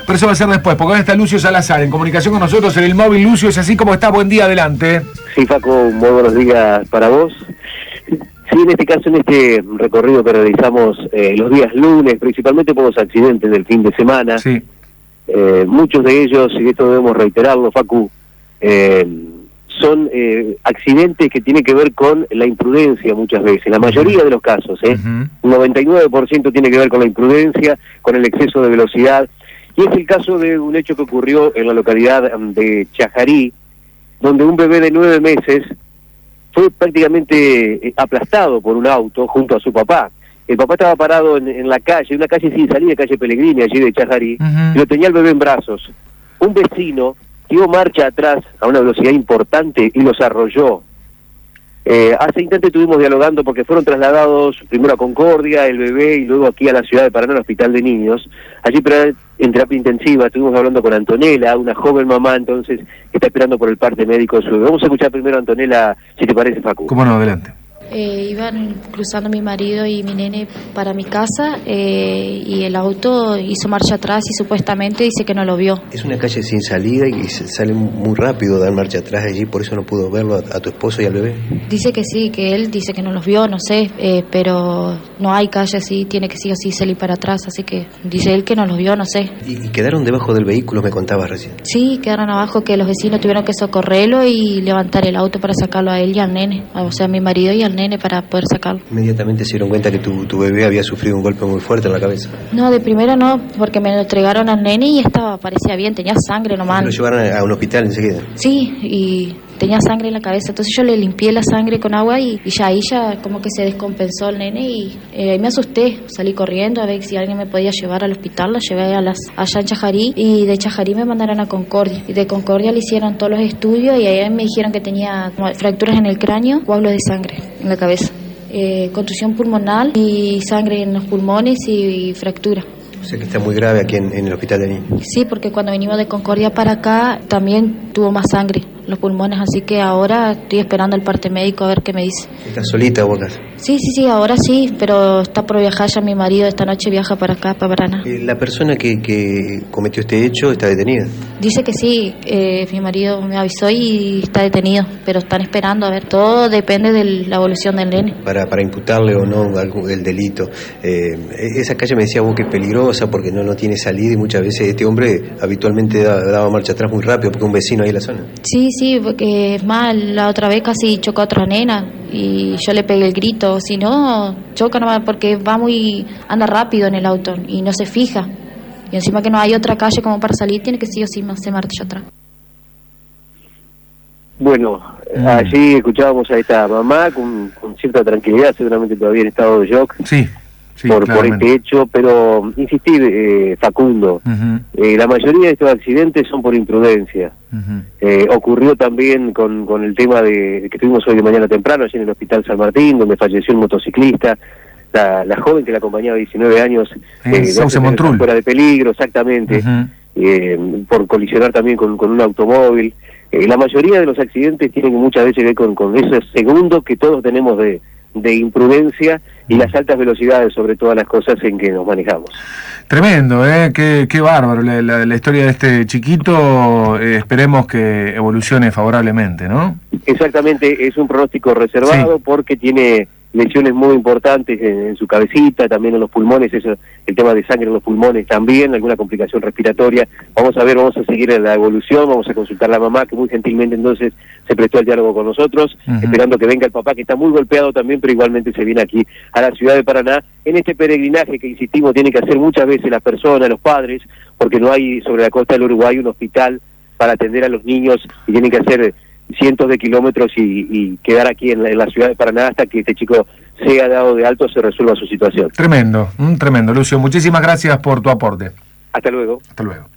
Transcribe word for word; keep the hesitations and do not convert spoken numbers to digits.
Pero eso va a ser después, porque ahora está Lucio Salazar en comunicación con nosotros en el móvil. Lucio, es así como está. Buen día, adelante. Sí, Facu, muy buenos días para vos. Sí, en este caso, en este recorrido que realizamos eh, los días lunes, principalmente por los accidentes del fin de semana, sí. eh, muchos de ellos, y esto debemos reiterarlo, Facu, eh, son eh, accidentes que tienen que ver con la imprudencia muchas veces, la mayoría de los casos, ¿eh? Uh-huh. Un noventa y nueve por ciento tiene que ver con la imprudencia, con el exceso de velocidad, y es el caso de un hecho que ocurrió en la localidad de Chajarí, donde un bebé de nueve meses fue prácticamente aplastado por un auto junto a su papá. El papá estaba parado en, en la calle, una calle sin salida, calle Pellegrini, allí de Chajarí, uh-huh. y lo tenía el bebé en brazos. Un vecino dio marcha atrás a una velocidad importante y los arrolló. Eh, hace instante estuvimos dialogando porque fueron trasladados primero a Concordia, el bebé, y luego aquí a la ciudad de Paraná, al Hospital de Niños. Allí en terapia intensiva estuvimos hablando con Antonella, una joven mamá, entonces, que está esperando por el parte médico de su bebé. Vamos a escuchar primero a Antonella, si te parece, Facu. Cómo no, adelante. Eh, iban cruzando mi marido y mi nene para mi casa eh, y el auto hizo marcha atrás y supuestamente dice que no lo vio. Es una calle sin salida y sale muy rápido dar marcha atrás allí, por eso no pudo verlo a, a tu esposo y al bebé. Dice que sí, que él dice que no los vio, no sé, eh, pero no hay calle así, tiene que sí o sí salir para atrás, así que dice él que no los vio, no sé. ¿Y, y quedaron debajo del vehículo, me contabas recién? Sí, quedaron abajo, que los vecinos tuvieron que socorrerlo y levantar el auto para sacarlo a él y al nene, o sea, a mi marido y al nene para poder sacarlo. ¿Inmediatamente se dieron cuenta que tu, tu bebé había sufrido un golpe muy fuerte en la cabeza? No, de primero no, porque me lo entregaron al nene y estaba, parecía bien, tenía sangre nomás. ¿Lo llevaron a un hospital enseguida? Sí, y tenía sangre en la cabeza, entonces yo le limpié la sangre con agua y, y ya ahí ya como que se descompensó el nene y eh, me asusté, salí corriendo a ver si alguien me podía llevar al hospital, lo llevé a las, allá en Chajarí y de Chajarí me mandaron a Concordia y de Concordia le hicieron todos los estudios y ahí me dijeron que tenía fracturas en el cráneo, coágulos de sangre en la cabeza, eh, contusión pulmonar y sangre en los pulmones y, y fractura. O sea que está muy grave aquí en, en el hospital de niños. Sí, porque cuando venimos de Concordia para acá también tuvo más sangre los pulmones, así que ahora estoy esperando el parte médico a ver qué me dice. ¿Estás solita o acá? Sí, sí, sí, ahora sí, pero está por viajar ya mi marido, esta noche viaja para acá, para Paraná. ¿La persona que, que cometió este hecho está detenida? Dice que sí, eh, mi marido me avisó y está detenido, pero están esperando, a ver, todo depende de la evolución del nene. Para, para imputarle o no algo, el delito. Eh, esa calle me decía vos que es peligrosa porque no, no tiene salida y muchas veces este hombre habitualmente da, daba marcha atrás muy rápido porque un vecino ahí en la zona. Sí, sí, porque es más, la otra vez casi chocó a otra nena y yo le pegué el grito, si no, choca nomás porque va muy, anda rápido en el auto y no se fija. Y encima que no hay otra calle como para salir, tiene que sí o sí hacer marcha atrás. Bueno, mm. allí escuchábamos a esta mamá con, con cierta tranquilidad, seguramente todavía en estado de shock. Sí. Sí, por, por este hecho, pero insistir, eh, Facundo, uh-huh. eh, la mayoría de estos accidentes son por imprudencia. Uh-huh. Eh, ocurrió también con, con el tema de que tuvimos hoy de mañana temprano, allí en el Hospital San Martín, donde falleció un motociclista, la, la joven que la acompañaba, diecinueve años, eh, no fuera de peligro, exactamente, uh-huh. eh, por colisionar también con, con un automóvil. Eh, la mayoría de los accidentes tienen muchas veces que ver con, con esos segundos que todos tenemos de de imprudencia y las altas velocidades sobre todas las cosas en que nos manejamos. Tremendo, ¿eh? Qué, qué bárbaro la, la, la historia de este chiquito, eh, esperemos que evolucione favorablemente, ¿no? Exactamente, es un pronóstico reservado sí. porque tiene lesiones muy importantes en, en su cabecita, también en los pulmones, eso, el tema de sangre en los pulmones también, alguna complicación respiratoria. Vamos a ver, vamos a seguir la evolución, vamos a consultar a la mamá, que muy gentilmente entonces se prestó al diálogo con nosotros, uh-huh. esperando que venga el papá, que está muy golpeado también, pero igualmente se viene aquí a la ciudad de Paraná, en este peregrinaje que, insistimos, tiene que hacer muchas veces las personas, los padres, porque no hay sobre la costa del Uruguay un hospital para atender a los niños y tienen que hacer cientos de kilómetros y, y quedar aquí en la, en la ciudad de Paraná hasta que este chico sea dado de alto, se resuelva su situación. Tremendo, mm, tremendo, Lucio. Muchísimas gracias por tu aporte. Hasta luego. Hasta luego.